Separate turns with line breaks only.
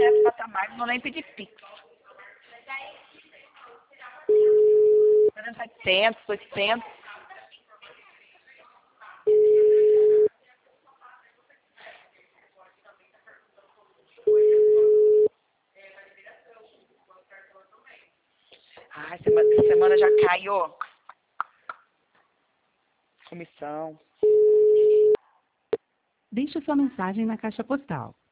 certo patamar, não vou nem pedir Pix. 700, 800. Ai, semana já caiu. Comissão.
Deixe sua mensagem na caixa postal